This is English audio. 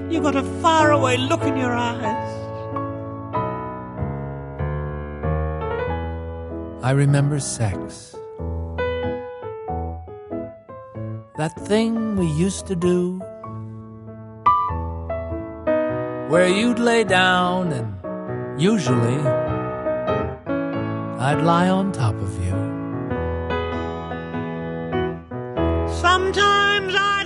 You got a faraway look in your eyes. I remember sex. That thing we used to do, where you'd lay down and usually I'd lie on top of you. Sometimes I